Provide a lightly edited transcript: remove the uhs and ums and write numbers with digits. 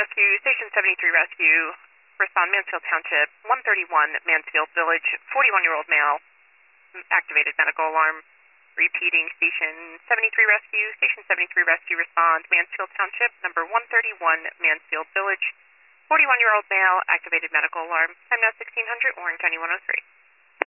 Rescue, Station 73 Rescue, respond Mansfield Township, 131 Mansfield Village, 41-year-old male, activated medical alarm. Repeating, Station 73 Rescue, Station 73 Rescue, respond Mansfield Township, number 131 Mansfield Village, 41-year-old male, activated medical alarm. Time now 1600, Warren County 103.